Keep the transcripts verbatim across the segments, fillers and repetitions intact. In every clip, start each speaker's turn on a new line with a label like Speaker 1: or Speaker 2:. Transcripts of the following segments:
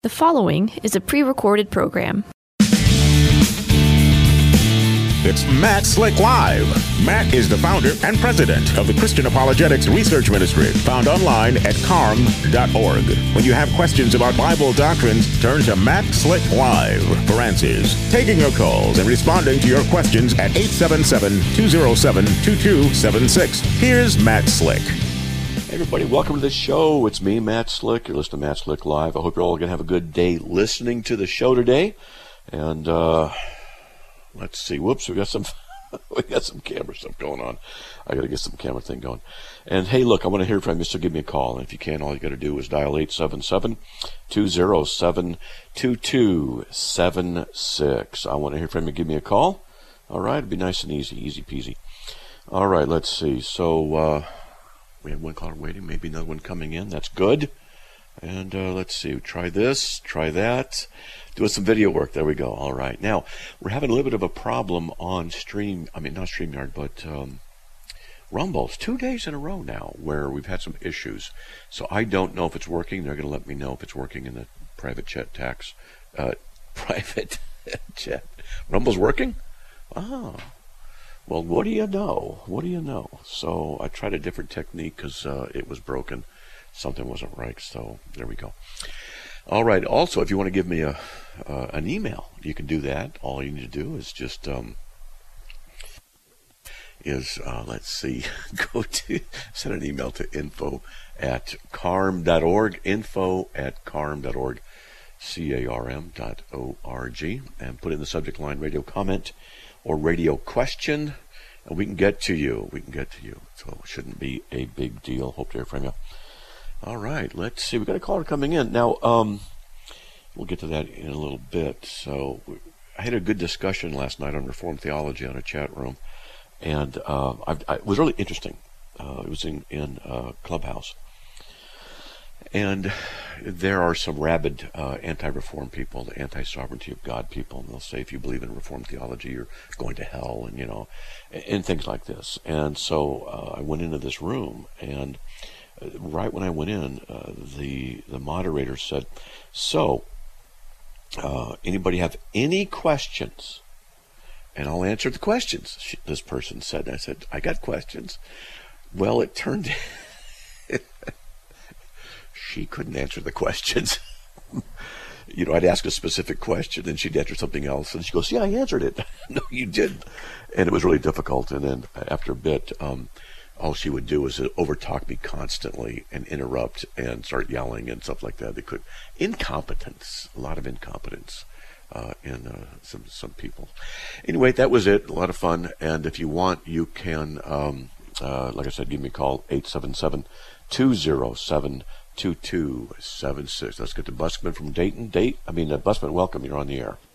Speaker 1: The following is a pre-recorded program.
Speaker 2: It's Matt Slick Live. Matt is the founder and president of the Christian Apologetics Research Ministry, found online at carm dot org. When you have questions about Bible doctrines, turn to Matt Slick Live for answers. Taking your calls and responding to your questions at eight seven seven, two oh seven, two two seven six. Here's Matt Slick.
Speaker 3: Hey everybody, welcome to the show. It's me, Matt Slick. You're listening to Matt Slick Live. I hope you're all going to have a good day listening to the show today. And, uh... let's see. Whoops, we got some we got some camera stuff going on. I got to get some camera thing going. And hey, look, I want to hear from you, so give me a call. And if you can, all you got to do is dial eight seven seven, two oh seven, two two seven six. I want to hear from you. Give me a call. All right, it'd be nice and easy, easy peasy. All right, let's see. So uh, we have one caller waiting, maybe another one coming in. That's good. And uh, let's see. Try this, try that. Doing some video work. There we go. All right. Now, we're having a little bit of a problem on Stream, I mean, not StreamYard, but um, Rumble. It's two days in a row now where we've had some issues. So I don't know if it's working. They're going to let me know if it's working in the private chat tax. Uh, private chat. Rumble's working? Oh. Well, what do you know? What do you know? So I tried a different technique because uh, it was broken. Something wasn't right. So there we go. All right. Also, if you want to give me a uh, an email, you can do that. All you need to do is just um, is uh, let's see, go to send an email to info at carm dot org, info at carm dot org, c a r m dot o r g, and put in the subject line radio comment or radio question, and we can get to you. We can get to you. So it shouldn't be a big deal. Hope to hear from you. All right, let's see. We've got a caller coming in. Now, um, we'll get to that in a little bit. So I had a good discussion last night on Reformed theology on a chat room, and uh, I, I, it was really interesting. Uh, it was in, in uh, Clubhouse. And there are some rabid uh, anti-reform people, the anti-sovereignty of God people, and they'll say if you believe in Reformed theology, you're going to hell, and, you know, and, and things like this. And so uh, I went into this room, and right when I went in, uh, the the moderator said, so, uh, anybody have any questions? And I'll answer the questions, she, this person said. And I said, I got questions. Well, it turned she couldn't answer the questions. You know, I'd ask a specific question, and she'd answer something else. And she goes, yeah, I answered it. No, you didn't. And it was really difficult. And then after a bit, um, all she would do was overtalk me constantly and interrupt and start yelling and stuff like that. They could incompetence, a lot of incompetence uh, in uh, some some people. Anyway, that was it. A lot of fun. And if you want, you can, um, uh, like I said, give me a call eight seven seven, two oh seven, two two seven six. Let's get to Busman from Dayton. Date. I mean, uh, Busman, welcome. You're on the air.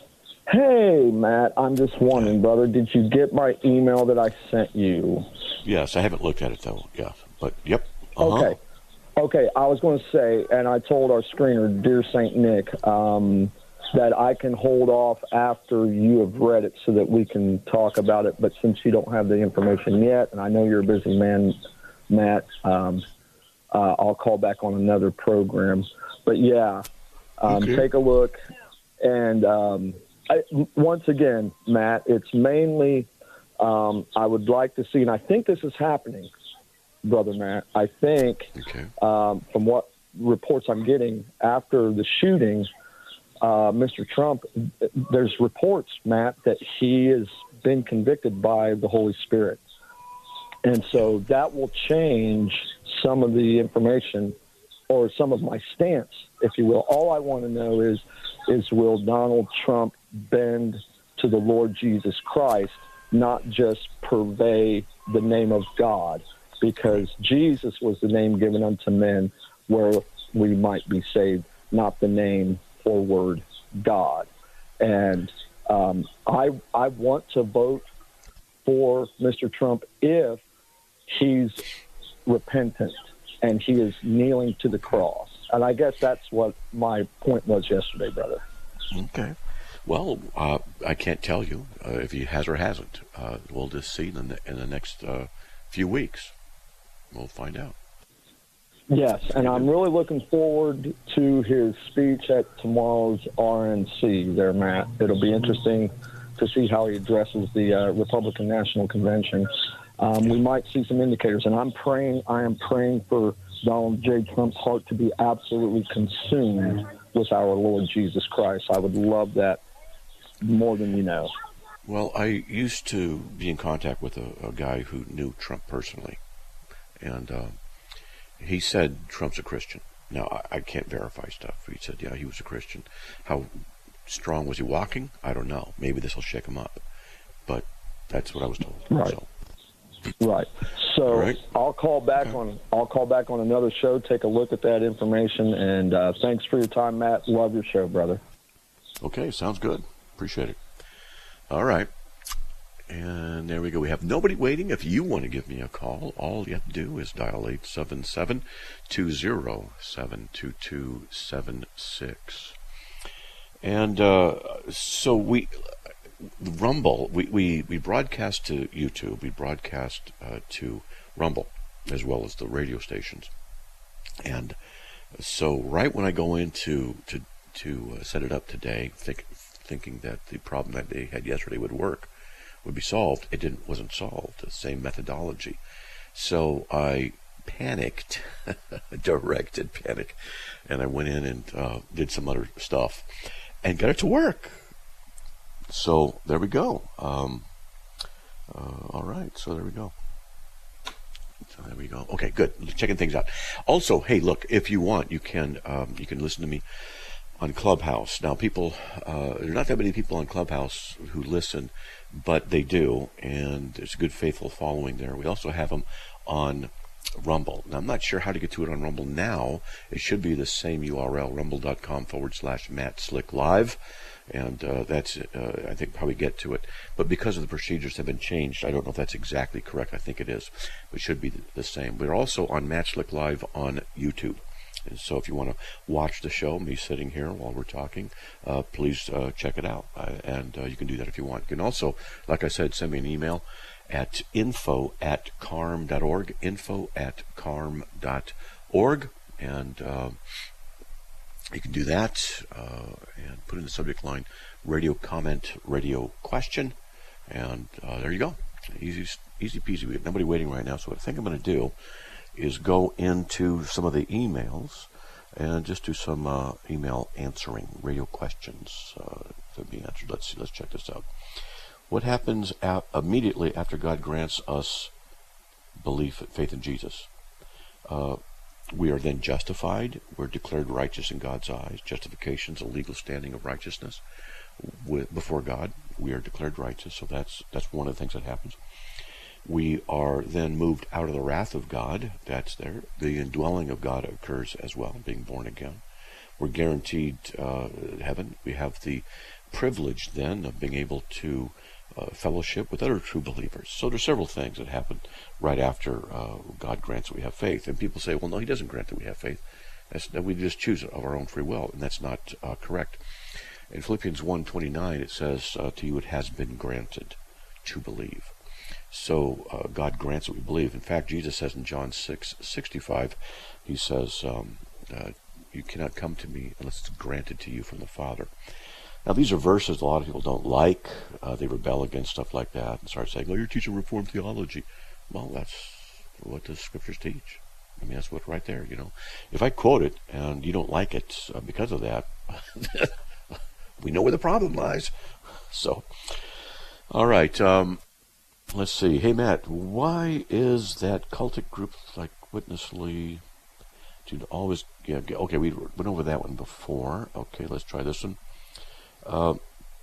Speaker 4: Hey, Matt, I'm just wondering, brother, did you get my email that I sent you?
Speaker 3: Yes, I haven't looked at it, though. Yeah, but, yep. Uh-huh.
Speaker 4: Okay. Okay, I was going to say, and I told our screener, Dear Saint Nick, um, that I can hold off after you have read it so that we can talk about it, but since you don't have the information yet, and I know you're a busy man, Matt, um, uh, I'll call back on another program. But, yeah, um,
Speaker 3: okay.
Speaker 4: Take a look, and... Um, I, once again, Matt, it's mainly um, I would like to see, and I think this is happening, Brother Matt. I think
Speaker 3: okay.
Speaker 4: um, from what reports I'm getting after the shooting, uh, Mister Trump, there's reports, Matt, that he has been convicted by the Holy Spirit. And so that will change some of the information or some of my stance, if you will. All I want to know is, is will Donald Trump bend to the Lord Jesus Christ, not just purvey the name of God, because Jesus was the name given unto men where we might be saved, not the name or word God. And um, I I want to vote for Mister Trump if he's repentant and he is kneeling to the cross. And I guess that's what my point was yesterday, brother.
Speaker 3: Okay. Well, uh, I can't tell you uh, if he has or hasn't. Uh, we'll just see in the, in the next uh, few weeks. We'll find out.
Speaker 4: Yes, and I'm really looking forward to his speech at tomorrow's R N C there, Matt. It'll be interesting to see how he addresses the uh, Republican National Convention. Um, we might see some indicators, and I'm praying, I am praying for Donald J. Trump's heart to be absolutely consumed with our Lord Jesus Christ. I would love that more than you know.
Speaker 3: Well, I used to be in contact with a, a guy who knew Trump personally, and uh, he said Trump's a Christian. Now, I, I can't verify stuff. He said, yeah, he was a Christian. How strong was he walking? I don't know. Maybe this will shake him up. But that's what I was told.
Speaker 4: Right.
Speaker 3: So.
Speaker 4: Right. So
Speaker 3: right.
Speaker 4: I'll call back
Speaker 3: okay.
Speaker 4: on I'll call back on another show, take a look at that information, and uh, thanks for your time, Matt. Love your show, brother.
Speaker 3: Okay, sounds good. Appreciate it. All right. And there we go. We have nobody waiting. If you want to give me a call, all you have to do is dial eight seven seven, two zero seven, two two seven six. And uh, so we, Rumble, we, we, we broadcast to YouTube, we broadcast uh, to Rumble, as well as the radio stations. And so right when I go in to, to, to uh, set it up today, think, thinking that the problem that they had yesterday would work, would be solved, it didn't wasn't solved. The same methodology. So I panicked, directed panic, and I went in and uh, did some other stuff and got it to work. So there we go. Um, uh, all right, so there we go. So there we go. Okay, good. Checking things out. Also, hey, look, if you want, you can um, you can listen to me on Clubhouse. Now, people, uh, there are not that many people on Clubhouse who listen, but they do, and there's a good faithful following there. We also have them on Rumble. Now, I'm not sure how to get to it on Rumble now. It should be the same U R L, rumble.com forward slash Matt Slick Live, and uh, that's, uh, I think, how we get to it. But because of the procedures have been changed, I don't know if that's exactly correct. I think it is. It should be the same. We're also on Matt Slick Live on YouTube. And so if you want to watch the show, me sitting here while we're talking, uh, please uh, check it out. Uh, and uh, you can do that if you want. You can also, like I said, send me an email at info at carm dot org, info at carm dot org. And uh, you can do that uh, and put in the subject line, radio comment, radio question. And uh, there you go. Easy, easy peasy. We have nobody waiting right now. So what I think I'm going to do is go into some of the emails and just do some uh, email answering, radio questions uh, to be answered. Let's see, let's check this out. What happens at, immediately after God grants us belief, faith in Jesus? Uh, we are then justified. We're declared righteous in God's eyes. Justification is a legal standing of righteousness with, before God. We are declared righteous, so that's that's one of the things that happens. We are then moved out of the wrath of God. That's there. The indwelling of God occurs as well, being born again. We're guaranteed uh, heaven. We have the privilege then of being able to uh, fellowship with other true believers. So there's several things that happen right after uh, God grants that we have faith. And people say, well, no, he doesn't grant that we have faith. That's, that we just choose it of our own free will, and that's not uh, correct. In Philippians one twenty-nine, it says, uh, to you it has been granted to believe. So uh, God grants what we believe. In fact, Jesus says in John six sixty-five, he says, um, uh, you cannot come to me unless it's granted to you from the Father. Now, these are verses a lot of people don't like. Uh, they rebel against stuff like that and start saying, well, you're teaching Reformed theology. Well, that's what the Scriptures teach. I mean, that's what right there, you know. If I quote it and you don't like it uh, because of that, we know where the problem lies. So, all right. Um, let's see. Hey, Matt, why is that cultic group like Witness-Lee to always... Yeah, okay, we went over that one before. Okay, let's try this one. Uh,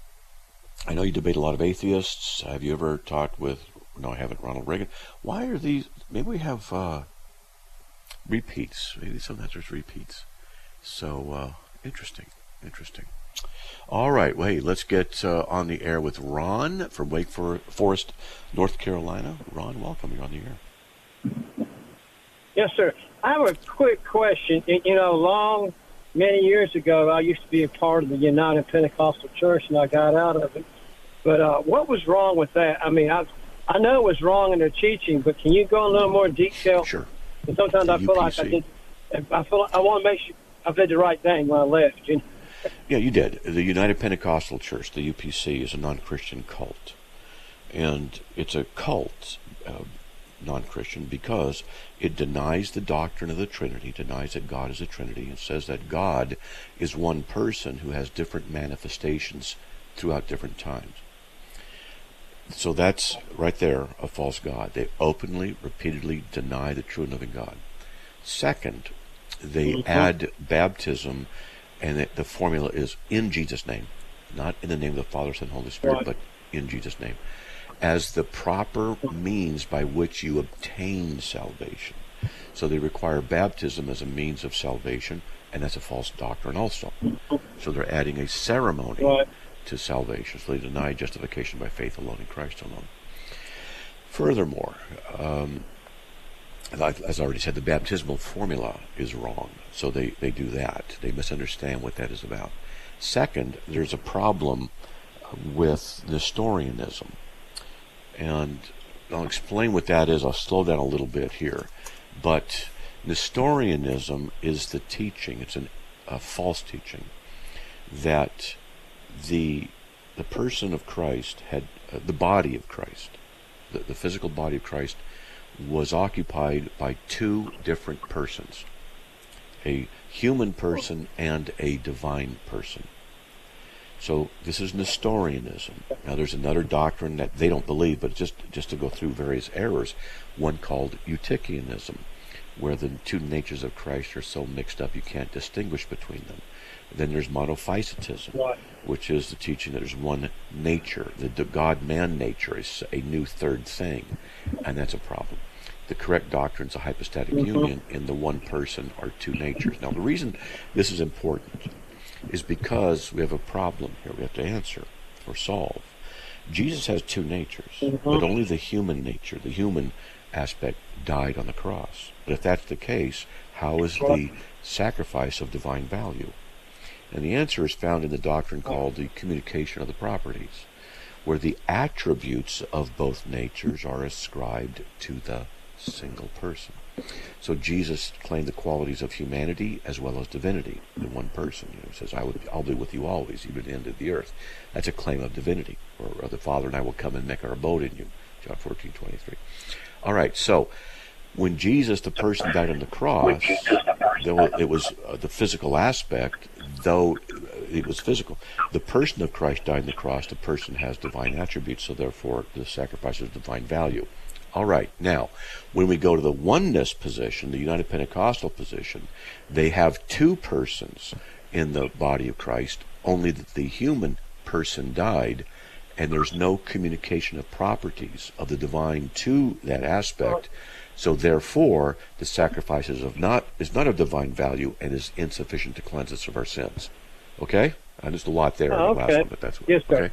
Speaker 3: I know you debate a lot of atheists. Have you ever talked with... No, I haven't. Ronald Reagan. Why are these... Maybe we have uh, repeats. Maybe sometimes there's repeats. So, uh, interesting. Interesting. All right, well, hey, let's get uh, on the air with Ron from Wake Forest, North Carolina. Ron, welcome. You're on the air.
Speaker 5: Yes, sir. I have a quick question. You know, long, many years ago, I used to be a part of the United Pentecostal Church, and I got out of it. But uh, what was wrong with that? I mean, I I know it was wrong in their teaching, but can you go in a little more detail?
Speaker 3: Sure.
Speaker 5: And sometimes
Speaker 3: the
Speaker 5: I feel
Speaker 3: U P C.
Speaker 5: like I did. I feel like I want to make sure I did the right thing when I left. You know?
Speaker 3: Yeah, you did. The United Pentecostal Church, the U P C, is a non-Christian cult. And it's a cult, uh, non-Christian, because it denies the doctrine of the Trinity, denies that God is a Trinity, and says that God is one person who has different manifestations throughout different times. So that's right there a false God. They openly, repeatedly deny the true and living God. Second, they mm-hmm. add baptism, and it, the formula is in Jesus' name, not in the name of the Father, Son, and Holy Spirit, right. but in Jesus' name, as the proper means by which you obtain salvation. So they require baptism as a means of salvation, and that's a false doctrine also. So they're adding a ceremony right. to salvation. So they deny justification by faith alone in Christ alone. Furthermore, um, as I already said, the baptismal formula is wrong. So they, they do that. They misunderstand what that is about. Second, there's a problem with Nestorianism. And I'll explain what that is. I'll slow down a little bit here. But Nestorianism is the teaching, it's an, a false teaching, that the the person of Christ had, uh, the body of Christ, the, the physical body of Christ, was occupied by two different persons, a human person and a divine person. So this is Nestorianism. Now there's another doctrine that they don't believe, but just, just to go through various errors, one called Eutychianism, where the two natures of Christ are so mixed up you can't distinguish between them. Then there's Monophysitism, right. which is the teaching that there's one nature. The God-man nature is a new third thing, and that's a problem. The correct doctrine is a hypostatic mm-hmm. union in the one person are two natures. Now the reason this is important is because we have a problem here we have to answer or solve. Jesus has two natures, mm-hmm. but only the human nature, the human aspect, died on the cross. But if that's the case, how is the sacrifice of divine value? And the answer is found in the doctrine called the communication of the properties, where the attributes of both natures are ascribed to the single person. So Jesus claimed the qualities of humanity as well as divinity in one person. You know, he says, I would, I'll be with you always, even to the end of the earth. That's a claim of divinity. Or, or the Father and I will come and make our abode in you, John fourteen twenty-three. All right, so when Jesus, the person, died on the cross, though it was uh, the physical aspect, though it was physical, the person of Christ died on the cross, the person has divine attributes, so therefore the sacrifice has divine value. All right, now, when we go to the oneness position, the United Pentecostal position, they have two persons in the body of Christ, only that the human person died, and there's no communication of properties of the divine to that aspect, so therefore the sacrifice is, of not, is not of divine value and is insufficient to cleanse us of our sins. Okay? And there's a lot there
Speaker 5: oh,
Speaker 3: in the
Speaker 5: okay.
Speaker 3: last one, but that's what,
Speaker 5: yes, sir.
Speaker 3: Okay?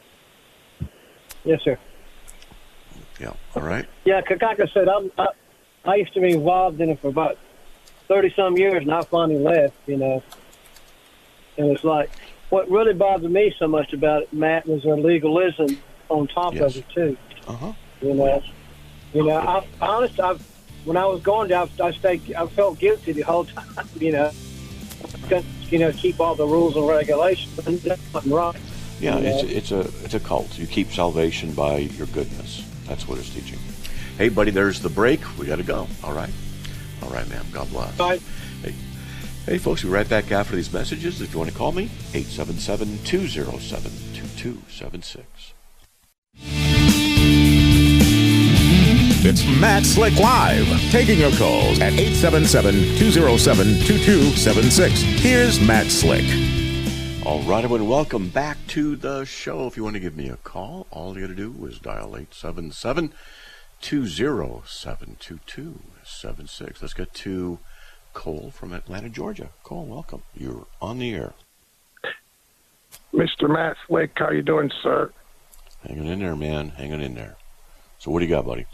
Speaker 5: Yes, sir.
Speaker 3: Yeah, all right.
Speaker 5: Yeah, like I said, I'm, I, I used to be involved in it for about thirty-some years, and I finally left, you know. And it's like, what really bothered me so much about it, Matt, was their legalism on top
Speaker 3: yes.
Speaker 5: of it, too.
Speaker 3: Uh-huh.
Speaker 5: You know, you know. I, honest, I, when I was going down, I stayed. I felt guilty the whole time. You know, you know, keep all the rules and regulations, and that's not right.
Speaker 3: Yeah,
Speaker 5: you
Speaker 3: it's
Speaker 5: know?
Speaker 3: it's a it's a cult. You keep salvation by your goodness. That's what it's teaching. Hey, buddy, there's the break. We got to go. All right, all right, ma'am. God bless.
Speaker 5: Bye.
Speaker 3: Hey, hey, folks. We'll be right back after these messages. If you want to call me, eight seven seven, two zero seven, two two seven six.
Speaker 2: It's Matt Slick Live, taking your calls at eight seven seven, two zero seven, two two seven six. Here's Matt Slick.
Speaker 3: All right, everyone, welcome back to the show. If you want to give me a call, all you got to do is dial eight seven seven, two zero seven, two two seven six. Let's get to Cole from Atlanta, Georgia. Cole, welcome. You're on the air.
Speaker 6: Mister Matt Slick, how you doing, sir?
Speaker 3: Hanging in there, man. Hanging in there. So what do you got, buddy?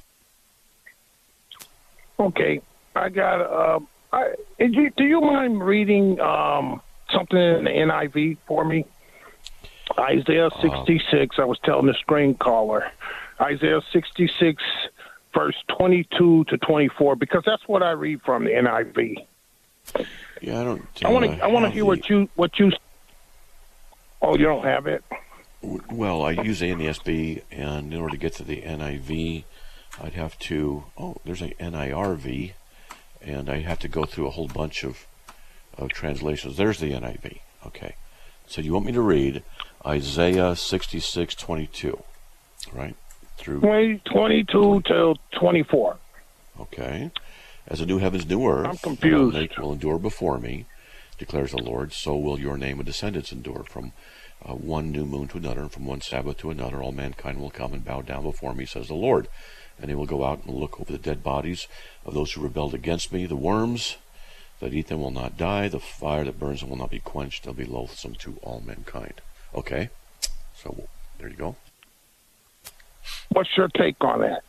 Speaker 6: Okay, I got. Uh, I, you, do you mind reading um, something in the N I V for me? Isaiah sixty-six. Uh, I was telling the screen caller, Isaiah sixty-six, verse twenty-two to twenty-four, because that's what I read from the N I V.
Speaker 3: Yeah, I don't. Uh,
Speaker 6: I want to. I want to hear
Speaker 3: the,
Speaker 6: what you what you. Oh, you don't have it.
Speaker 3: Well, I use the N A S B, and in order to get to the N I V, I'd have to. Oh, there's an N I R V, and I have to go through a whole bunch of, of translations. There's the N I V. Okay, so you want me to read Isaiah sixty-six twenty-two, right? Through
Speaker 6: twenty, twenty-two till twenty-four.
Speaker 3: Okay. As a new heavens, new earth,
Speaker 6: I'm confused.
Speaker 3: nature will endure before me, declares the Lord, so will your name and descendants endure. From uh, one new moon to another, and from one Sabbath to another, all mankind will come and bow down before me, says the Lord. And they will go out and look over the dead bodies of those who rebelled against me. The worms that eat them will not die. The fire that burns them will not be quenched. They'll be loathsome to all mankind. Okay, so there you go.
Speaker 6: What's your take on that?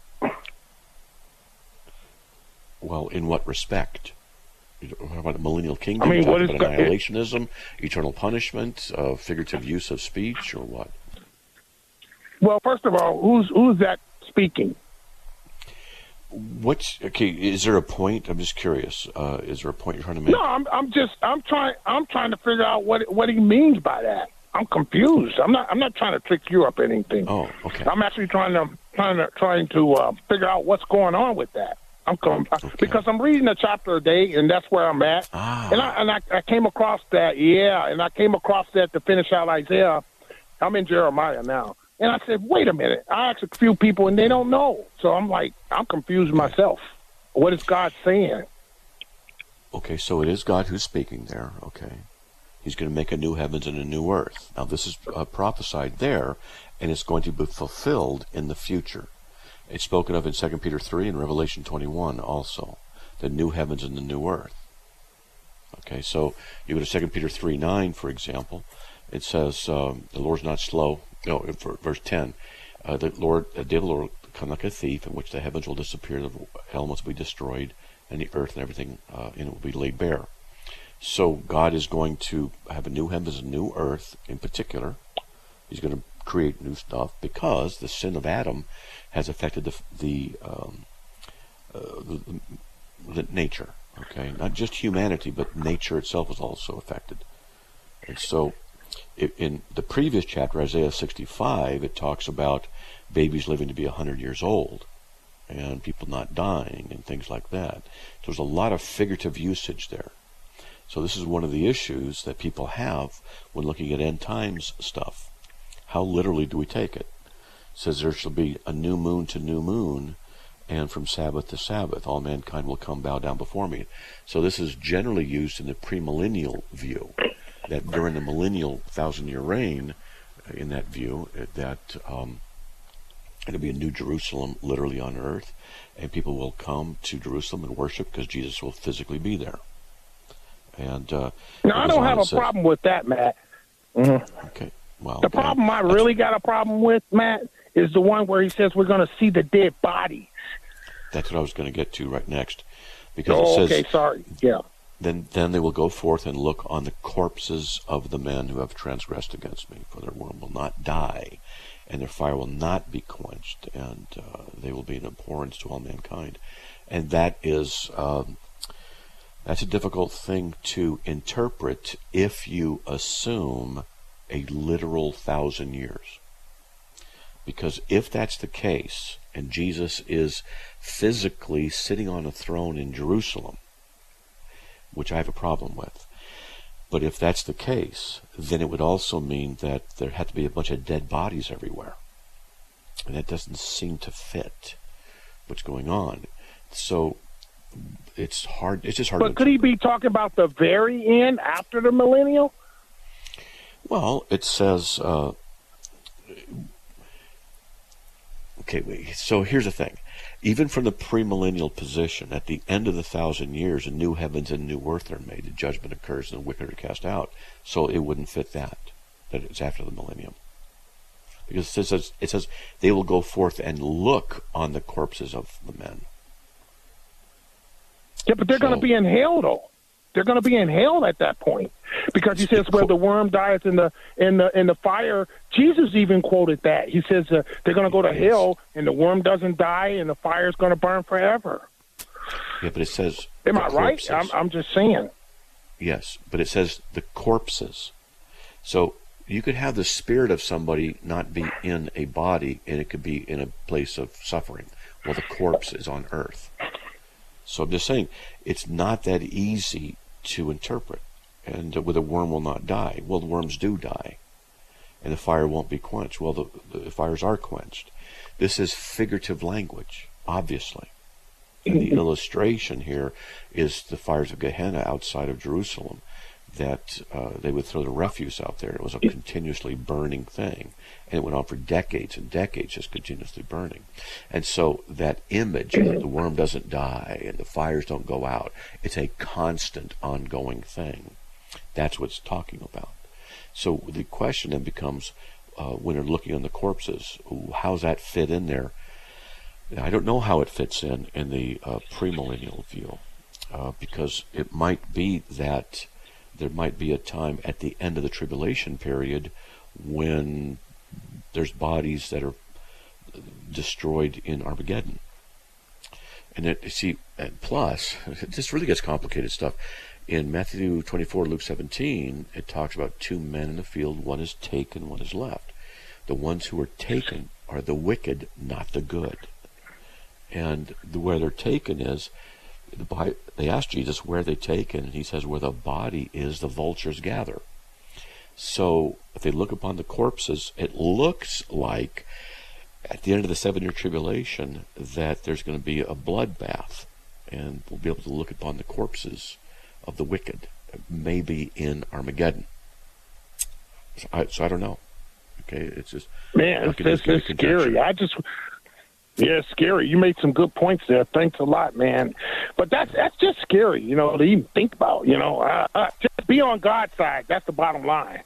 Speaker 3: Well, in what respect? How about the millennial kingdom?
Speaker 6: I mean, what is
Speaker 3: about annihilationism, eternal punishment, uh, figurative use of speech, or what?
Speaker 6: Well, first of all, who's who's that speaking?
Speaker 3: What's okay? Is there a point? I'm just curious. Uh, is there a point you're trying to make?
Speaker 6: No, I'm I'm just I'm trying I'm trying to figure out what what he means by that. I'm confused. I'm not I'm not trying to trick you up or anything.
Speaker 3: Oh, okay.
Speaker 6: I'm actually trying to trying to trying to uh, figure out what's going on with that. I'm com- okay. Because I'm reading a chapter a day, and that's where I'm at.
Speaker 3: Ah.
Speaker 6: And I and I, I came across that, yeah, and I came across that to finish out Isaiah. I'm in Jeremiah now, and I said, wait a minute. I asked a few people, and they don't know. So I'm like, I'm confused myself. What is God saying?
Speaker 3: Okay, so it is God who's speaking there. Okay, He's going to make a new heavens and a new earth. Now, this is uh, prophesied there, and it's going to be fulfilled in the future. It's spoken of in Second Peter three and Revelation twenty-one also, the new heavens and the new earth. Okay, so you go to Second Peter three nine, for example. It says, um, the Lord's not slow. No, verse ten. Uh, the Lord, the day of the Lord will come like a thief, in which the heavens will disappear, the elements will be destroyed, and the earth and everything uh, in it will be laid bare. So God is going to have a new heavens and new earth in particular. He's going to create new stuff because the sin of Adam has affected the the, um, uh, the, the nature. Okay, not just humanity, but nature itself is also affected. And so, it, in the previous chapter, Isaiah sixty-five, it talks about babies living to be a hundred years old, and people not dying, and things like that. So there's a lot of figurative usage there. So this is one of the issues that people have when looking at end times stuff. How literally do we take it? It says there shall be a new moon to new moon, and from Sabbath to Sabbath all mankind will come bow down before me. So this is generally used in the premillennial view, that during the millennial thousand-year reign, in that view, that um, it'll be a new Jerusalem literally on earth, and people will come to Jerusalem and worship because Jesus will physically be there. And uh,
Speaker 6: now, I don't have a says, problem with that, Matt. Mm-hmm.
Speaker 3: Okay. Well,
Speaker 6: the problem yeah, I really got a problem with, Matt, is the one where he says we're going to see the dead bodies.
Speaker 3: That's what I was going to get to right next. Because
Speaker 6: oh,
Speaker 3: it says,
Speaker 6: okay, sorry. Yeah.
Speaker 3: Then, then they will go forth and look on the corpses of the men who have transgressed against me, for their worm will not die, and their fire will not be quenched, and uh, they will be an abhorrence to all mankind. And that is... Um, That's a difficult thing to interpret if you assume a literal thousand years. Because if that's the case, and Jesus is physically sitting on a throne in Jerusalem, which I have a problem with, but if that's the case, then it would also mean that there had to be a bunch of dead bodies everywhere. And that doesn't seem to fit what's going on. So it's hard. It's just hard.
Speaker 6: But
Speaker 3: to
Speaker 6: could he be talking about the very end after the millennial?
Speaker 3: Well, it says. Uh, okay, so here's the thing. Even from the premillennial position, at the end of the thousand years, a new heavens and new earth are made. The judgment occurs, and the wicked are cast out. So it wouldn't fit that. That it's after the millennium. Because it says it says they will go forth and look on the corpses of the men.
Speaker 6: Yeah, but they're so, going to be in hell, though. They're going to be in hell at that point, because he says where the worm dies in the in the in the fire. Jesus even quoted that. He says uh, they're going to go to yes. hell, and the worm doesn't die, and the fire is going to burn forever.
Speaker 3: Yeah, but it says.
Speaker 6: Am I right? I'm, I'm just saying.
Speaker 3: Yes, but it says the corpses. So you could have the spirit of somebody not be in a body, and it could be in a place of suffering. Well, the corpse is on earth. So I'm just saying, it's not that easy to interpret. And uh, with a worm will not die. Well, the worms do die. And the fire won't be quenched. Well, the, the fires are quenched. This is figurative language, obviously. And the illustration here is the fires of Gehenna outside of Jerusalem, that uh, they would throw the refuse out there. It was a continuously burning thing. And it went on for decades and decades, just continuously burning. And so that image that the worm doesn't die and the fires don't go out, it's a constant, ongoing thing. That's what it's talking about. So the question then becomes, uh, when you're looking on the corpses, how's that fit in there? I don't know how it fits in in the uh, premillennial view, uh, because it might be that there might be a time at the end of the tribulation period when there's bodies that are destroyed in Armageddon. And it, you see, and plus, this really gets complicated stuff. In Matthew twenty-four, Luke seventeen, it talks about two men in the field, one is taken, one is left. The ones who are taken are the wicked, not the good. And the, where they're taken is, the, they ask Jesus where they're taken, and he says, where the body is, the vultures gather. So if they look upon the corpses, it looks like at the end of the seven-year tribulation that there's going to be a bloodbath, and we'll be able to look upon the corpses of the wicked, maybe in Armageddon. So I, so I don't know. Okay, it's just
Speaker 6: man, it's, it's scary. I just. Yeah, it's scary. You made some good points there. Thanks a lot, man. But that's that's just scary, you know, to even think about. You know, uh, uh, just be on God's side. That's the bottom line.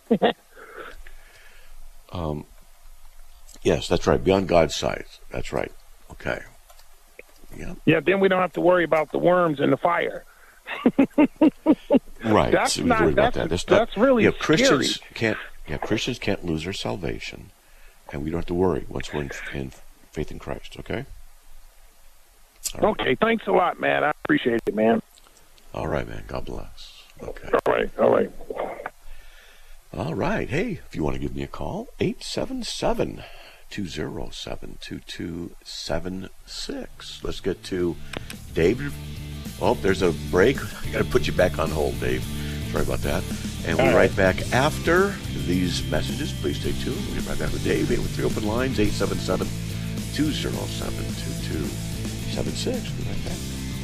Speaker 3: um, yes, that's right. Be on God's side. That's right. Okay. Yeah.
Speaker 6: Yeah. Then we don't have to worry about the worms and the fire.
Speaker 3: Right.
Speaker 6: That's
Speaker 3: so
Speaker 6: not. That's,
Speaker 3: that.
Speaker 6: that's,
Speaker 3: not,
Speaker 6: that's really
Speaker 3: yeah,
Speaker 6: scary.
Speaker 3: Christians can't. Yeah, Christians can't lose their salvation, and we don't have to worry once we're in, in faith in Christ, okay?
Speaker 6: Right. Okay, thanks a lot, man. I appreciate it, man.
Speaker 3: All right, man. God bless. Okay.
Speaker 6: All right, all right.
Speaker 3: All right. Hey, if you want to give me a call, eight seven seven, two zero seven, two two seven six. Let's get to Dave. Oh, there's a break. I got to put you back on hold, Dave. Sorry about that. And we'll be right back after these messages. Please stay tuned. We'll be right back with Dave with three open lines, eight seven seven, two zero seven, two two seven six. We'll be right back.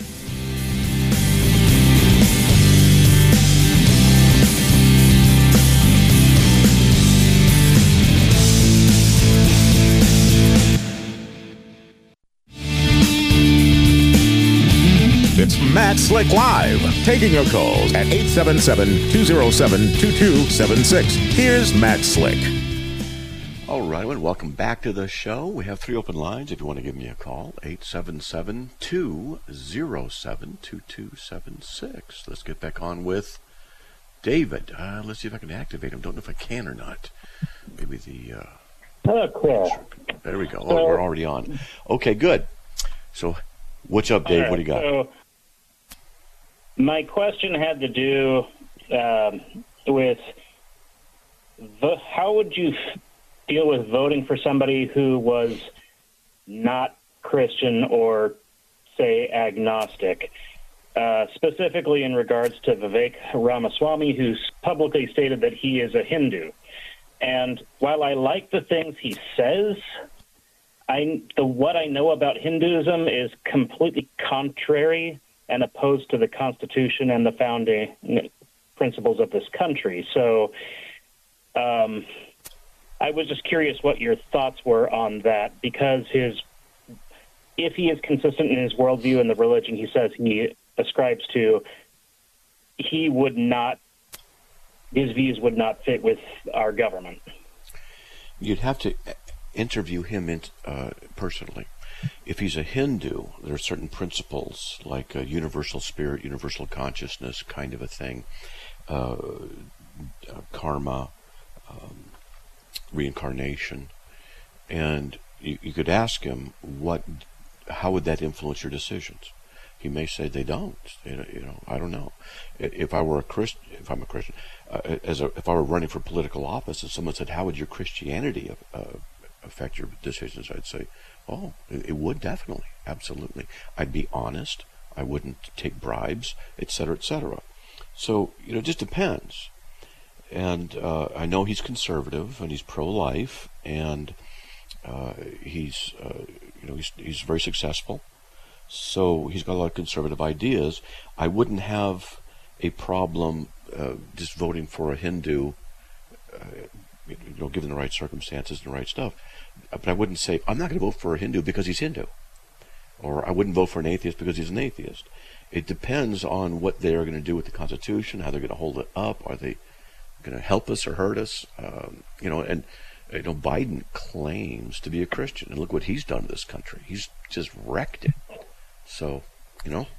Speaker 2: It's Matt Slick Live, taking your calls at eight seven seven, two zero seven, two two seven six. Here's Matt Slick.
Speaker 3: All right, well, welcome back to the show. We have three open lines if you want to give me a call, eight seven seven, two zero seven, two two seven six. Let's get back on with David. Uh, let's see if I can activate him. Don't know if I can or not. Maybe the... Uh,
Speaker 7: okay.
Speaker 3: There we go. Oh, we're already on. Okay, good. So, what's up, Dave?
Speaker 7: Right,
Speaker 3: what do you got?
Speaker 7: So my question had to do um, with the, how would you deal with voting for somebody who was not Christian or, say, agnostic, uh, specifically in regards to Vivek Ramaswamy, who's publicly stated that he is a Hindu. And while I like the things he says, I, the, what I know about Hinduism is completely contrary and opposed to the Constitution and the founding principles of this country. So um, I was just curious what your thoughts were on that, because his, if he is consistent in his worldview and the religion he says he ascribes to, he would not, his views would not fit with our government.
Speaker 3: You'd have to interview him in, uh, personally. If he's a Hindu, there are certain principles like a universal spirit, universal consciousness kind of a thing, uh, uh, karma, um, reincarnation, and you, you could ask him, what, how would that influence your decisions? He may say they don't. You know, you know I don't know. If I were a Christian, if I'm a Christian, uh, as a, if I were running for political office, and someone said, "How would your Christianity uh, affect your decisions?" I'd say, "Oh, it, it would definitely, absolutely." I'd be honest. I wouldn't take bribes, et cetera, et cetera. So you know, it just depends. And uh, I know he's conservative and he's pro-life, and uh, he's uh, you know he's he's very successful. So he's got a lot of conservative ideas. I wouldn't have a problem uh, just voting for a Hindu, uh, you know, given the right circumstances and the right stuff. But I wouldn't say, I'm not going to vote for a Hindu because he's Hindu. Or I wouldn't vote for an atheist because he's an atheist. It depends on what they're going to do with the Constitution, how they're going to hold it up. Are they going to help us or hurt us? Um, you know, and you know, Biden claims to be a Christian. And look what he's done to this country. He's just wrecked it. So, you know.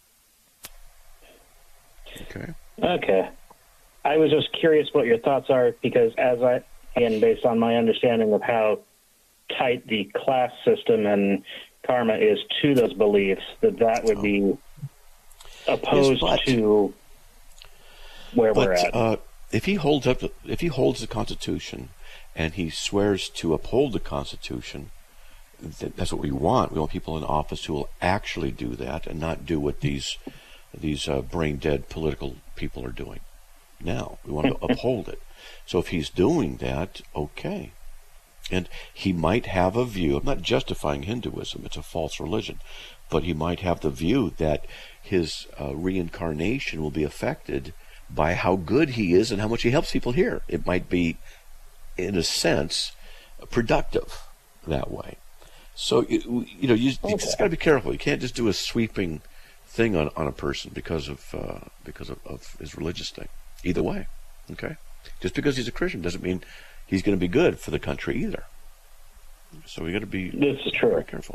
Speaker 3: Okay.
Speaker 7: Okay. I was just curious what your thoughts are, because as I, again, based on my understanding of how tight the class system and karma is to those beliefs, that that would be opposed yes, but, to where
Speaker 3: but,
Speaker 7: we're at.
Speaker 3: Uh, if he holds up, the, if he holds the Constitution, and he swears to uphold the Constitution, th- that's what we want. We want people in office who will actually do that and not do what these these uh, brain dead political people are doing. Now we want to uphold it. So if he's doing that, okay. And he might have a view, I'm not justifying Hinduism, it's a false religion, but he might have the view that his uh, reincarnation will be affected by how good he is and how much he helps people here. It might be, in a sense, productive that way. So, you, you know, you, you just got to be careful. You can't just do a sweeping thing on, on a person because of uh, because of, of his religious thing. Either way, okay? Just because he's a Christian doesn't mean he's going to be good for the country either. So we got to be
Speaker 7: this is true.
Speaker 3: very careful.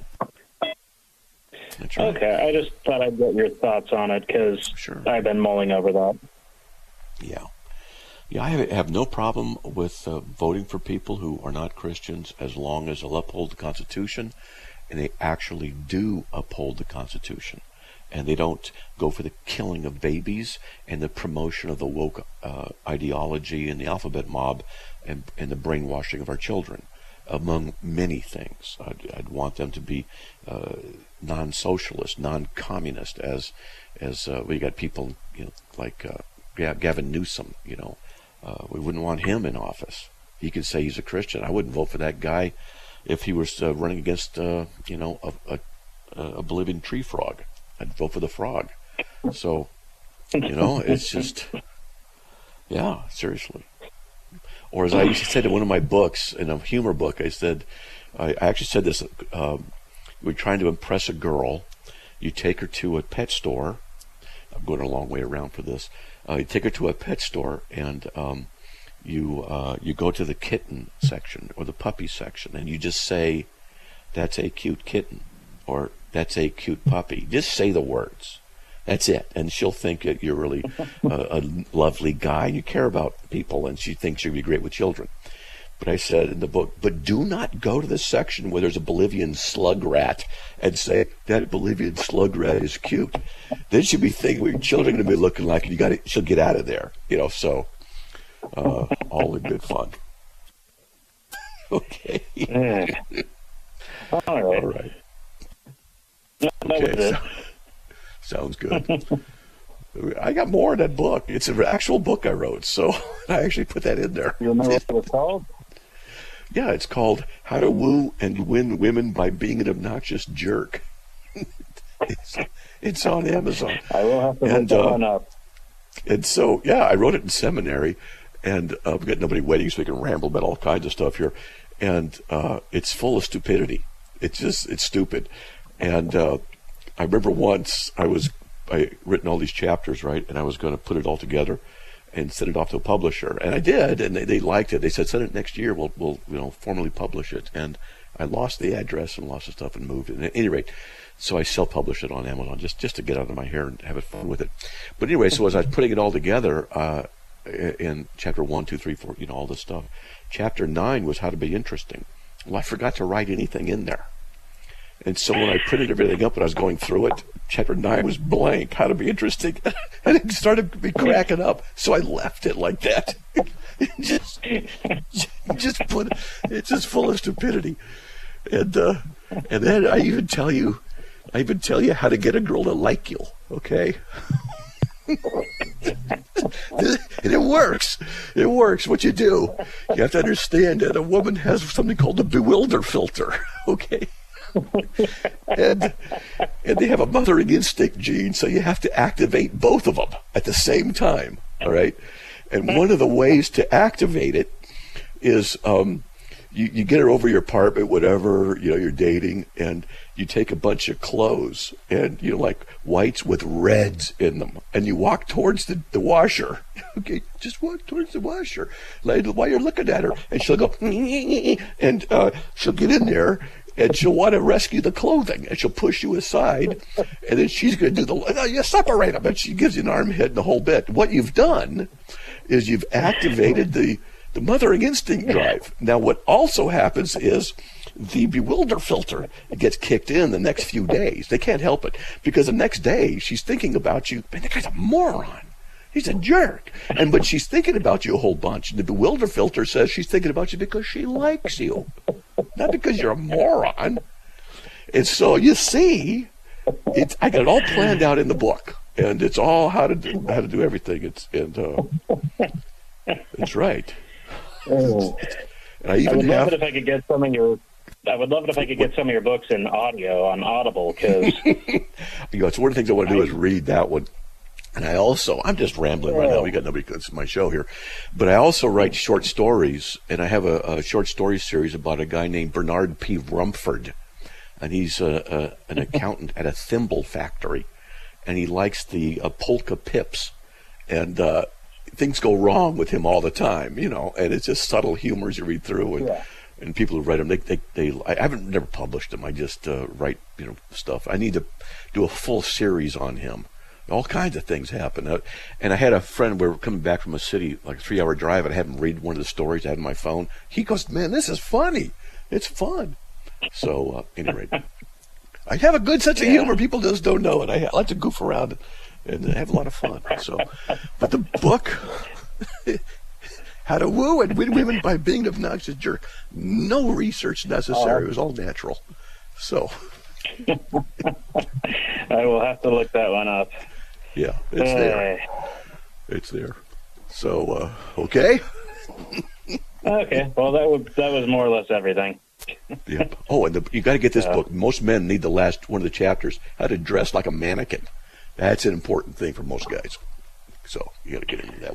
Speaker 3: That's right.
Speaker 7: Okay, I just thought I'd get your thoughts on it, because
Speaker 3: sure.
Speaker 7: I've been mulling over that.
Speaker 3: Yeah. Yeah, I have, have no problem with uh, voting for people who are not Christians as long as they'll uphold the Constitution and they actually do uphold the Constitution. And they don't go for the killing of babies and the promotion of the woke uh, ideology and the alphabet mob and, and the brainwashing of our children, among many things. I'd, I'd want them to be uh, non-socialist, non-communist, as as uh, we got people, you know, like uh, Gavin Newsom. You know, uh, we wouldn't want him in office. He could say he's a Christian. I wouldn't vote for that guy if he was uh, running against, uh, you know, a, a, a Bolivian tree frog. I'd vote for the frog. So, you know, it's just, yeah, seriously. Or as I used to say to one of my books, in a humor book, I said, I, I actually said this, um, we're trying to impress a girl. You take her to a pet store. I'm going a long way around for this. Uh, you take her to a pet store, and um, you uh, you go to the kitten section or the puppy section, and you just say, that's a cute kitten, or that's a cute puppy. Just say the words. That's it. And she'll think that you're really a, a lovely guy and you care about people, and she thinks you'll be great with children. But I said in the book, but do not go to the section where there's a Bolivian slug rat and say, that Bolivian slug rat is cute. Then she'll be thinking what your children are going to be looking like, and you got to, she'll get out of there. You know, so uh, all in good fun. Okay.
Speaker 7: Mm. All right.
Speaker 3: All right.
Speaker 7: No, that
Speaker 3: okay,
Speaker 7: was it.
Speaker 3: So, sounds good. I got more in that book. It's an actual book I wrote, so I actually put that in there.
Speaker 7: You remember what it was called?
Speaker 3: Yeah, it's called How to Woo and Win Women by Being an Obnoxious Jerk. it's, it's on Amazon.
Speaker 7: I will have to look
Speaker 3: and,
Speaker 7: that
Speaker 3: uh,
Speaker 7: one up.
Speaker 3: And so, yeah, I wrote it in seminary, and uh, we've got nobody waiting, so we can ramble about all kinds of stuff here. And uh, it's full of stupidity. It's just, it's stupid. And uh, I remember once I was, I written all these chapters, right, and I was going to put it all together and send it off to a publisher, and I did, and they, they liked it. They said, send it next year, we'll, we'll, you know, formally publish it. And I lost the address and lost the stuff and moved it. And at any rate, so I self-published it on Amazon just, just to get out of my hair and have it fun with it. But anyway, so as I was putting it all together, uh, in chapter one, two, three, four, you know, all this stuff, chapter nine was how to be interesting. Well, I forgot to write anything in there. And so when I printed everything up and I was going through it, chapter nine was blank. How to be interesting. And it started to be cracking up. So I left it like that. just, just put it's just full of stupidity. And uh, and then I even tell you, I even tell you how to get a girl to like you. Okay. And it works. It works. What you do, you have to understand that a woman has something called a bewilder filter. Okay. and and they have a mothering instinct gene, so you have to activate both of them at the same time. All right. And one of the ways to activate it is um, you, you get her over your apartment, whatever, you know, you're dating, and you take a bunch of clothes and, you know, like whites with reds in them, and you walk towards the, the washer. Okay, just walk towards the washer while you're looking at her, and she'll go, and uh, she'll get in there, and she'll want to rescue the clothing, and she'll push you aside, and then she's going to do the, no, you separate them, and she gives you an arm hit and the whole bit. What you've done is you've activated the, the mothering instinct drive. Now, what also happens is the bewilder filter gets kicked in the next few days. They can't help it, because the next day she's thinking about you. Man, that guy's a moron. He's a jerk. And but she's thinking about you a whole bunch. And the bewilder filter says she's thinking about you because she likes you, not because you're a moron. And so you see, it's I got it all planned out in the book, and it's all how to do how to do everything. It's and uh, it's right.
Speaker 7: Oh.
Speaker 3: And I even
Speaker 7: I would
Speaker 3: have.
Speaker 7: love it if I could get some of your. I would love it if I could get some of your books in audio on Audible, because
Speaker 3: you know, it's one of the things I want to do is read that one. And I also, I'm just rambling right now. We got nobody. It's my show here, but I also write short stories, and I have a, a short story series about a guy named Bernard P. Rumford, and he's a, a, an accountant at a thimble factory, and he likes the uh, polka pips, and uh, things go wrong with him all the time, you know. And it's just subtle humor as you read through, and yeah. and people who write them, they they, they I haven't never published them. I just uh, write you know stuff. I need to do a full series on him. All kinds of things happen. Uh, and I had a friend, we were coming back from a city, like a three-hour drive, and I had him read one of the stories I had on my phone. He goes, man, this is funny. It's fun. So, uh, anyway, I have a good sense of humor. People just don't know it. I like to goof around and, and have a lot of fun. So, but the book, How to Woo and Win Women by Being an Obnoxious Jerk, no research necessary. It was all natural. So.
Speaker 7: I will have to look that one up.
Speaker 3: Yeah, it's uh, there. It's there. So, uh, okay.
Speaker 7: Okay. Well, that would that was more or less everything.
Speaker 3: Yep. Oh, and the, you got to get this uh, book. Most men need the last one of the chapters, How to Dress Like a Mannequin. That's an important thing for most guys. So you got to get into that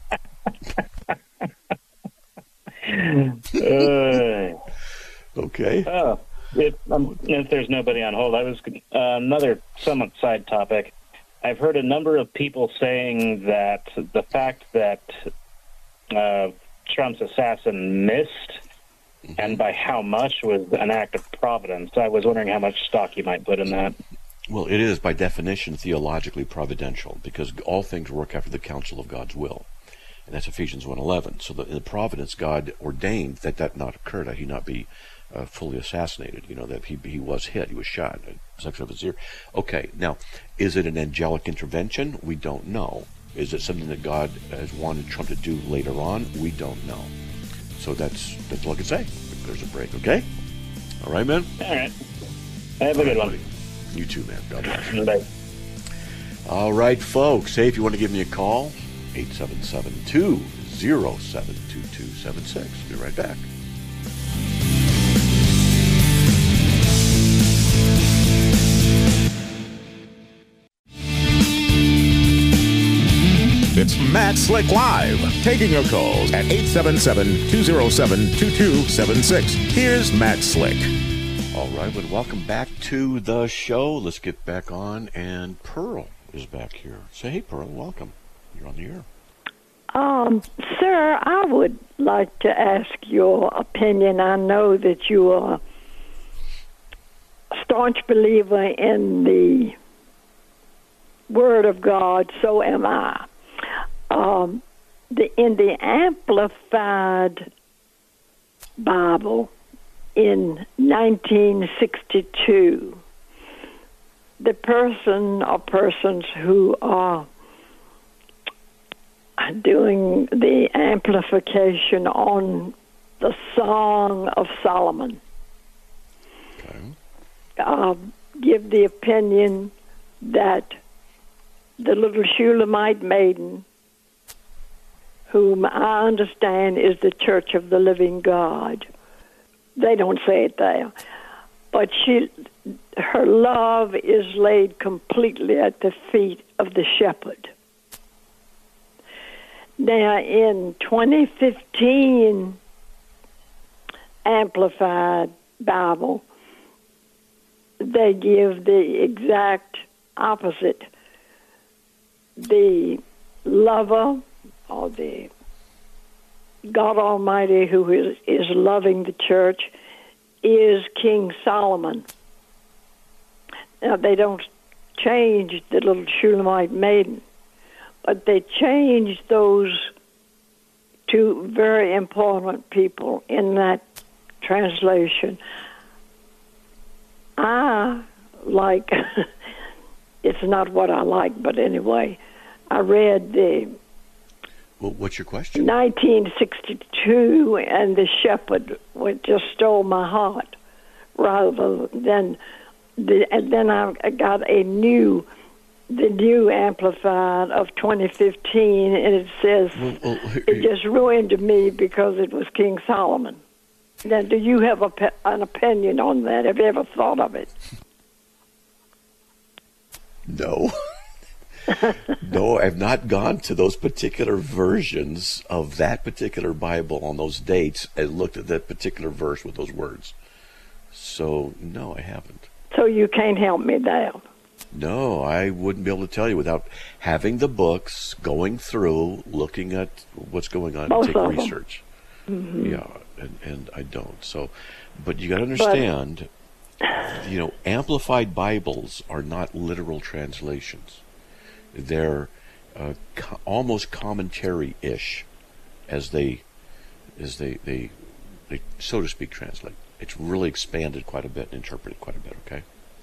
Speaker 3: one too. uh, okay.
Speaker 7: Oh. If, um, if there's nobody on hold, I was uh, another somewhat side topic. I've heard a number of people saying that the fact that uh, Trump's assassin missed, mm-hmm. and by how much, was an act of providence. I was wondering how much stock you might put in that.
Speaker 3: Well, it is by definition theologically providential, because all things work after the counsel of God's will. And that's Ephesians one eleven. So the, in the providence, God ordained that that not occur, that he not be Uh, fully assassinated, you know, that he he was hit, he was shot, section of his ear. Okay, now, is it an angelic intervention? We don't know. Is it something that God has wanted Trump to do later on? We don't know. So that's that's all I can say. There's a break, okay? All right, man?
Speaker 7: All right. Have a good one.
Speaker 3: You too, man. God bless.
Speaker 7: Bye.
Speaker 3: All right, folks. Hey, if you want to give me a call, eight seven seven, two oh seven, two two seven six. Be right back.
Speaker 2: It's Matt Slick Live, taking your calls at eight seven seven, two oh seven, two two seven six. Here's Matt Slick.
Speaker 3: All right, well, welcome back to the show. Let's get back on, and Pearl is back here. Say, hey, Pearl, welcome. You're on the air.
Speaker 8: Um, sir, I would like to ask your opinion. I know that you are a staunch believer in the Word of God, so am I. Um, the, in the Amplified Bible, in nineteen sixty-two, the person or persons who are doing the amplification on the Song of Solomon
Speaker 3: Okay.
Speaker 8: uh, give the opinion that the little Shulamite maiden, whom I understand is the Church of the Living God, they don't say it there, but she, her love is laid completely at the feet of the shepherd. Now, in twenty fifteen Amplified Bible, they give the exact opposite. The lover, or the God Almighty who is, is loving the church, is King Solomon. Now, they don't change the little Shulamite maiden, but they change those two very important people in that translation. I like, it's not what I like, but anyway, I read the
Speaker 3: Well, what's your question?
Speaker 8: nineteen sixty-two, and the shepherd what just stole my heart, rather than the, and then I got a new, the new Amplified of twenty fifteen, and it says
Speaker 3: Well, well,
Speaker 8: it just ruined me because it was King Solomon. Now, do you have a, an opinion on that? Have you ever thought of it?
Speaker 3: No. No, I've not gone to those particular versions of that particular Bible on those dates and looked at that particular verse with those words. So, no, I haven't.
Speaker 8: So you can't help me there.
Speaker 3: No, I wouldn't be able to tell you without having the books, going through, looking at what's going on,
Speaker 8: Both
Speaker 3: and take
Speaker 8: of them.
Speaker 3: research.
Speaker 8: Mm-hmm.
Speaker 3: Yeah, and, and I don't. So, but you got to understand, but, you know, Amplified Bibles are not literal translations. They're uh, co- almost commentary-ish, as they, as they, they, they, so to speak, translate. It's really expanded quite a bit and interpreted quite a bit. Okay.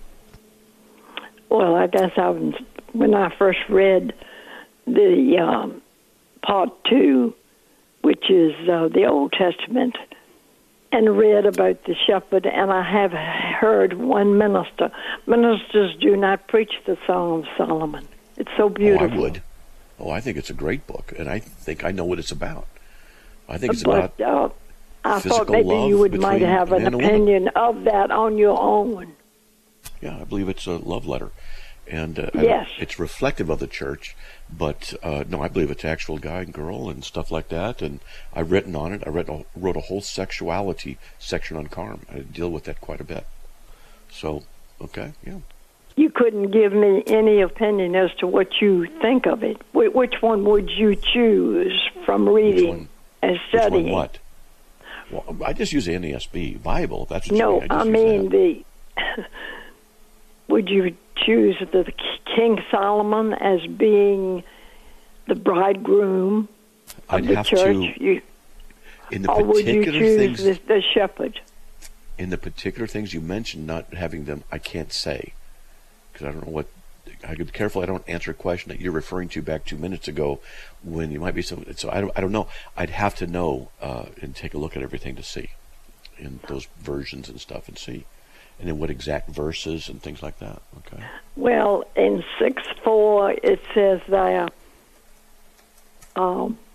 Speaker 8: Well, I guess I was, when I first read the um, part two, which is uh, the Old Testament, and read about the shepherd, and I have heard one minister. Ministers do not preach the Song of Solomon. It's so beautiful.
Speaker 3: Oh, I would. Oh, I think it's a great book, and I think I know what it's about. I think it's
Speaker 8: but,
Speaker 3: about
Speaker 8: uh, I
Speaker 3: physical
Speaker 8: thought maybe
Speaker 3: love
Speaker 8: you would might
Speaker 3: between
Speaker 8: have
Speaker 3: a
Speaker 8: an
Speaker 3: man and a woman.
Speaker 8: opinion of that on your own.
Speaker 3: Yeah, I believe it's a love letter, and uh,
Speaker 8: Yes.
Speaker 3: I, it's reflective of the church. But uh, no, I believe it's actual guy and girl and stuff like that. And I've written on it. I read, wrote a whole sexuality section on Carm. I deal with that quite a bit. So, okay, yeah.
Speaker 8: You couldn't give me any opinion as to what you think of it. Wh- Which one would you choose from reading
Speaker 3: one?
Speaker 8: and studying?
Speaker 3: Which one? What? Well, I just use the N A S B Bible. That's what
Speaker 8: No,
Speaker 3: you mean. I,
Speaker 8: I
Speaker 3: just use
Speaker 8: mean
Speaker 3: that.
Speaker 8: the. Would you choose the King Solomon as being the bridegroom of
Speaker 3: I'd
Speaker 8: the
Speaker 3: have
Speaker 8: church?
Speaker 3: to.
Speaker 8: You,
Speaker 3: In the
Speaker 8: or would you
Speaker 3: particular
Speaker 8: choose
Speaker 3: things,
Speaker 8: the, the shepherd?
Speaker 3: in the particular things you mentioned, not having them, I can't say because I don't know what. I could be careful. I don't answer a question that you're referring to back two minutes ago, when you might be so. So I don't. I don't know. I'd have to know uh, and take a look at everything to see, in those versions and stuff, and see, and then what exact verses and things like that. Okay.
Speaker 8: Well, in six four it says there. Um,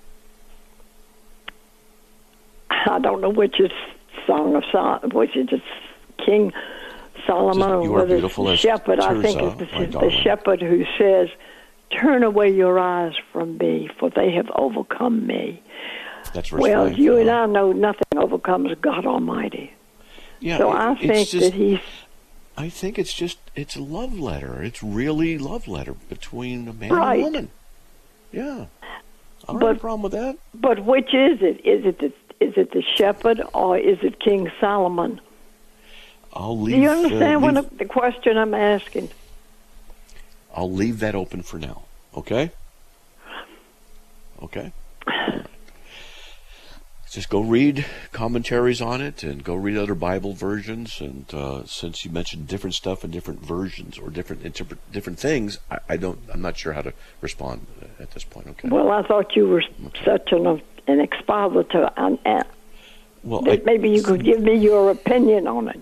Speaker 8: I don't know which is Song of Solomon, which is it's King Solomon, or
Speaker 3: You are
Speaker 8: whether it's
Speaker 3: beautiful
Speaker 8: the
Speaker 3: as
Speaker 8: shepherd. I think
Speaker 3: Tirzah,
Speaker 8: it's
Speaker 3: my
Speaker 8: the, the
Speaker 3: darling.
Speaker 8: shepherd who says, "Turn away your eyes from me, for they have overcome me."
Speaker 3: That's verse
Speaker 8: Well,
Speaker 3: five.
Speaker 8: you and
Speaker 3: uh,
Speaker 8: I know nothing overcomes God Almighty.
Speaker 3: Yeah.
Speaker 8: So
Speaker 3: it-
Speaker 8: I
Speaker 3: it's
Speaker 8: think
Speaker 3: just,
Speaker 8: that he's
Speaker 3: I think it's just it's a love letter. It's really love letter between a man
Speaker 8: Right.
Speaker 3: and a woman. Yeah. I don't
Speaker 8: But-
Speaker 3: have a problem with that.
Speaker 8: But which is it? Is it the, is it the shepherd or is it King Solomon?
Speaker 3: I'll leave.
Speaker 8: Do you understand
Speaker 3: uh,
Speaker 8: what
Speaker 3: leave-
Speaker 8: I- the question I'm asking?
Speaker 3: I'll leave that open for now. Okay. Okay. just go read commentaries on it and go read other Bible versions. And uh, since you mentioned different stuff in different versions or different interpret different things, I, I don't. I'm not sure how to respond at this point. Okay.
Speaker 8: Well, I thought you were okay. such an an expositor, and, and
Speaker 3: well,
Speaker 8: that
Speaker 3: I,
Speaker 8: maybe you could give me your opinion on it.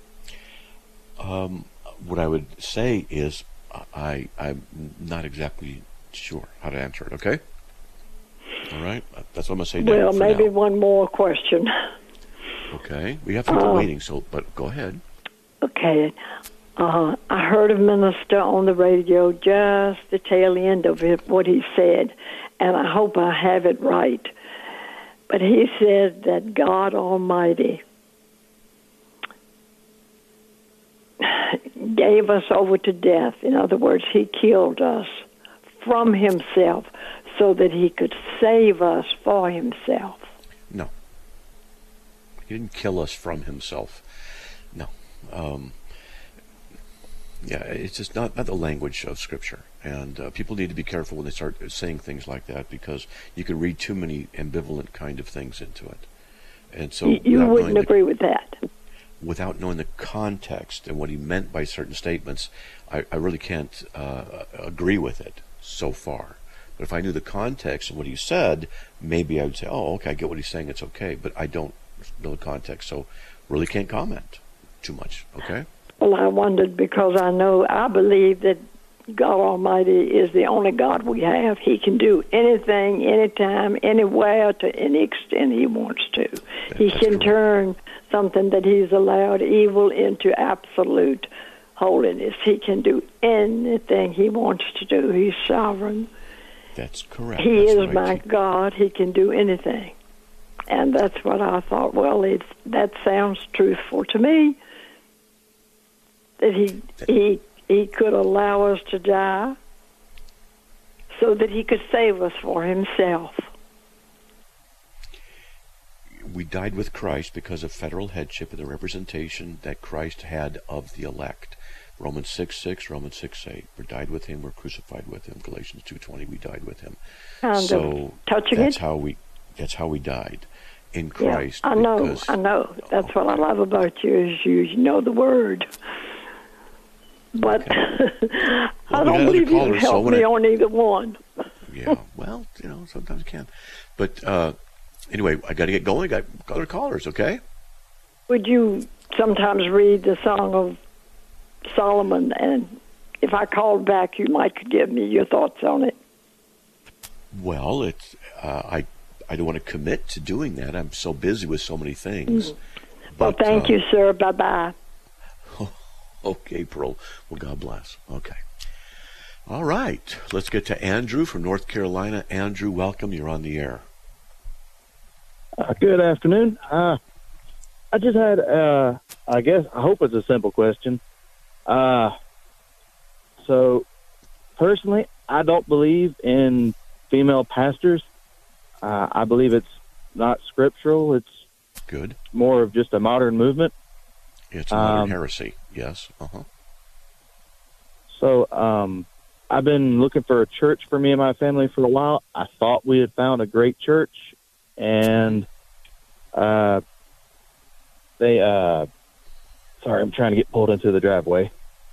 Speaker 3: Um, what I would say is, I I'm not exactly sure how to answer it. Okay. All right, that's what I'm going to say now.
Speaker 8: Well, maybe
Speaker 3: now.
Speaker 8: one more question.
Speaker 3: Okay, we have people uh, waiting, so but go ahead.
Speaker 8: Okay, uh, I heard a minister on the radio, just the tail end of it, what he said, and I hope I have it right. But he said that God Almighty gave us over to death. In other words, he killed us from himself, so that he could save us for himself.
Speaker 3: No. He didn't kill us from himself. No. Um, yeah, it's just not, not the language of Scripture. And uh, people need to be careful when they start saying things like that, because you can read too many ambivalent kind of things into it. And so
Speaker 8: You, you wouldn't agree
Speaker 3: the,
Speaker 8: with that?
Speaker 3: Without knowing the context and what he meant by certain statements, I, I really can't uh, agree with it so far. But if I knew the context of what he said, maybe I would say, oh, okay, I get what he's saying, it's okay. But I don't know the context, so really can't comment too much, okay?
Speaker 8: Well, I wondered because I know, I believe that God Almighty is the only God we have. He can do anything, anytime, anywhere, to any extent he wants to.
Speaker 3: That,
Speaker 8: he can
Speaker 3: correct.
Speaker 8: turn something that he's allowed evil into absolute holiness. He can do anything he wants to do. He's sovereign.
Speaker 3: That's correct.
Speaker 8: He
Speaker 3: that's
Speaker 8: is
Speaker 3: right.
Speaker 8: my God. He can do anything. And that's what I thought. Well, it's, that sounds truthful to me. That he he he could allow us to die so that he could save us for himself.
Speaker 3: We died with Christ because of federal headship and the representation that Christ had of the elect. Romans six six, Romans six eight. We died with him, we're crucified with him. Galatians two twenty, we died with him.
Speaker 8: Kind
Speaker 3: so
Speaker 8: touching
Speaker 3: that's
Speaker 8: it.
Speaker 3: how we that's how we died in Christ.
Speaker 8: Yeah, I know,
Speaker 3: because,
Speaker 8: I know. That's
Speaker 3: okay.
Speaker 8: what I love about you is you, you know the word. But okay. I
Speaker 3: well,
Speaker 8: don't believe you
Speaker 3: callers,
Speaker 8: help
Speaker 3: so
Speaker 8: me
Speaker 3: it,
Speaker 8: on either one.
Speaker 3: Yeah, well, you know, sometimes you can. But uh, anyway, I got to get going. I got other callers, okay?
Speaker 8: Would you sometimes read the Song of Solomon, and if I called back, you might could give me your thoughts on it?
Speaker 3: Well, it's uh, I I don't want to commit to doing that. I'm so busy with so many things.
Speaker 8: Mm.
Speaker 3: But,
Speaker 8: well, thank
Speaker 3: uh,
Speaker 8: you, sir. Bye-bye.
Speaker 3: Okay, Pearl. Well, God bless. Okay. All right. Let's get to Andrew from North Carolina. Andrew, welcome. You're on the air.
Speaker 9: Uh, good afternoon. Uh, I just had, uh, I guess, I hope it's a simple question. Uh, so, personally, I don't believe in female pastors. Uh, I believe it's not scriptural. It's
Speaker 3: good.
Speaker 9: More of just a modern movement.
Speaker 3: It's a modern
Speaker 9: um,
Speaker 3: heresy. Yes. Uh-huh.
Speaker 9: So, um, I've been looking for a church for me and my family for a while. I thought we had found a great church, and uh, they, uh, sorry, I'm trying to get pulled into the driveway.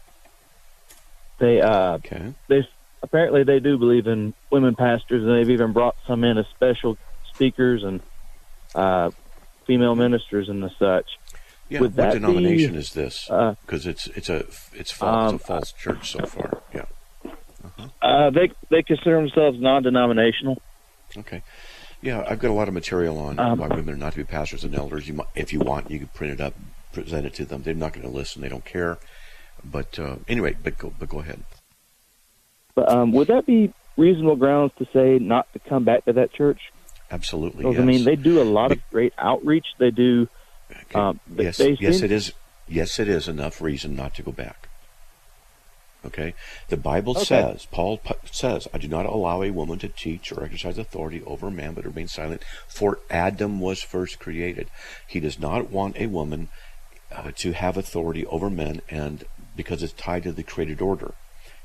Speaker 9: They, uh,
Speaker 3: okay.
Speaker 9: they apparently they do believe in women pastors, and they've even brought some in as special speakers and uh, female ministers and the such.
Speaker 3: Yeah,
Speaker 9: Would
Speaker 3: what
Speaker 9: that
Speaker 3: denomination
Speaker 9: be,
Speaker 3: is this?
Speaker 9: Uh,
Speaker 3: because it's it's a it's false,
Speaker 9: um,
Speaker 3: it's a false church so far. Yeah. Uh-huh.
Speaker 9: Uh, they they consider themselves non-denominational.
Speaker 3: Okay. Yeah, I've got a lot of material on
Speaker 9: um,
Speaker 3: why women are not to be pastors and elders. You might, if you want, you can print it up, present it to them. They're not going to listen. They don't care. But uh, anyway, but go but go ahead.
Speaker 9: But um, would that be reasonable grounds to say not to come back to that church?
Speaker 3: Absolutely.
Speaker 9: Because
Speaker 3: yes.
Speaker 9: I mean, they do a lot
Speaker 3: Be-
Speaker 9: of great outreach. They do.
Speaker 3: Okay.
Speaker 9: Um, they,
Speaker 3: yes,
Speaker 9: they
Speaker 3: yes,
Speaker 9: seem-
Speaker 3: it is. Yes, it is enough reason not to go back. Okay, the Bible
Speaker 9: okay.
Speaker 3: says, Paul p- says, I do not allow a woman to teach or exercise authority over a man, but remain silent. For Adam was first created. He does not want a woman uh, to have authority over men, and because it's tied to the created order.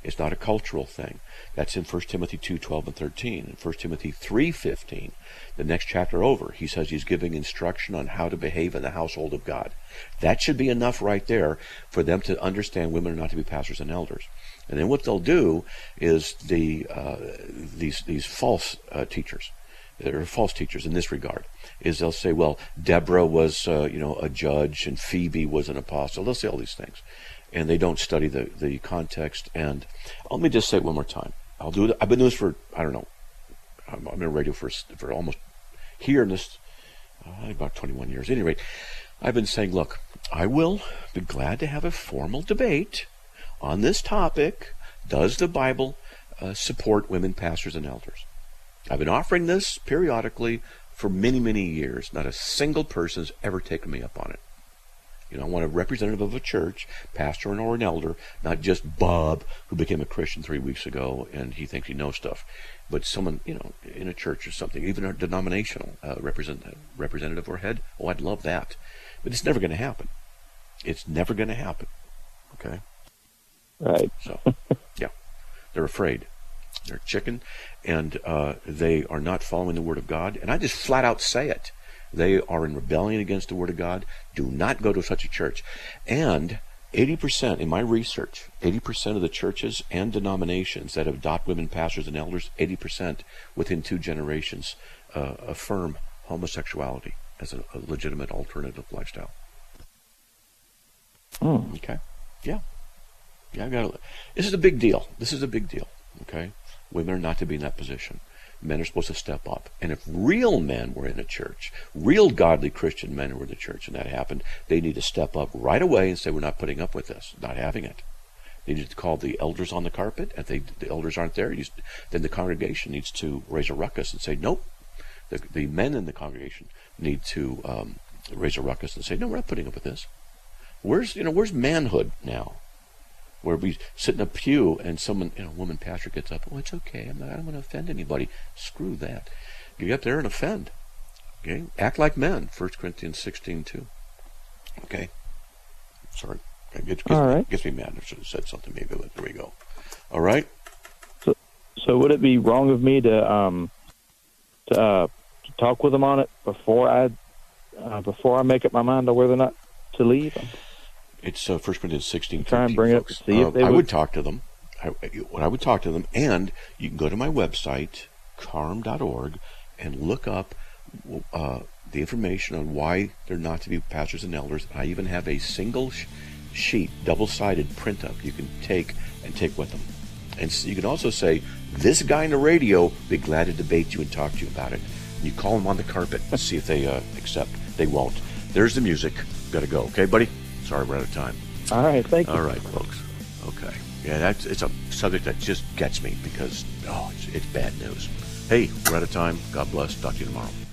Speaker 3: It's not a cultural thing. That's in First Timothy two, twelve and thirteen. In First Timothy three, fifteen, the next chapter over, he says he's giving instruction on how to behave in the household of God. That should be enough right there for them to understand women are not to be pastors and elders. And then what they'll do is the uh, these these false uh, teachers, they're false teachers in this regard, is they'll say, well, Deborah was uh, you know a judge and Phoebe was an apostle. They'll say all these things, and they don't study the the context. And let me just say it one more time. I'll do it. I've been doing this for I don't know. I'm, I'm in radio for for almost here in this uh, about twenty-one years. At any rate, I've been saying, look, I will be glad to have a formal debate on this topic. Does the Bible uh, support women pastors and elders? I've been offering this periodically for many, many years. Not a single person's ever taken me up on it. You know, I want a representative of a church, pastor or an elder, not just Bob, who became a Christian three weeks ago and he thinks he knows stuff, but someone, you know, in a church or something, even a denominational uh, represent, representative or head. Oh, I'd love that. But it's never going to happen. It's never going to happen. Okay?
Speaker 9: Right.
Speaker 3: So, yeah. They're afraid. They're chicken, and uh, they are not following the Word of God. And I just flat out say it. They are in rebellion against the Word of God. Do not go to such a church. And eighty percent, in my research, eighty percent of the churches and denominations that adopt women pastors and elders, eighty percent within two generations uh, affirm homosexuality as a, a legitimate alternative lifestyle.
Speaker 9: Mm.
Speaker 3: Okay? Yeah. Yeah, I got. This is a big deal. This is a big deal. Okay? Women are not to be in that position. Men are supposed to step up. And if real men were in a church, real godly Christian men were in the church, and that happened, they need to step up right away and say, we're not putting up with this, not having it. They need to call the elders on the carpet. If they, the elders aren't there, then the congregation needs to raise a ruckus and say, nope. The, the men in the congregation need to um, raise a ruckus and say, no, we're not putting up with this. Where's, you know, where's manhood now? Where we sit in a pew and someone, you know, a woman pastor gets up, oh, it's okay, I'm not, I don't want to offend anybody. Screw that. You get up there and offend. Okay? Act like men. First Corinthians sixteen two. Okay? Sorry. It gets, gets,
Speaker 9: All right.
Speaker 3: me, gets me mad. I should have said something maybe, but there we go. All right?
Speaker 9: So, so would it be wrong of me to um to, uh, to talk with them on it before I uh, before I make up my mind on whether or not to leave?
Speaker 3: It's uh, First Corinthians sixteen.
Speaker 9: Try and bring
Speaker 3: folks.
Speaker 9: it up to see
Speaker 3: uh,
Speaker 9: if they
Speaker 3: I
Speaker 9: would...
Speaker 3: would talk to them. I, what I would talk to them, and you can go to my website, carm dot org, and look up uh, the information on why they're not to be pastors and elders. I even have a single sh- sheet, double-sided print-up you can take and take with them. And so you can also say, this guy on the radio would be glad to debate you and talk to you about it. You call them on the carpet and see if they uh, accept. They won't. There's the music. Got to go. Okay, buddy? Sorry, we're out of time.
Speaker 9: All right, thank you.
Speaker 3: All right, folks. Okay. Yeah, that's it's a subject that just gets me because, oh, it's, it's bad news. Hey, we're out of time. God bless. Talk to you tomorrow.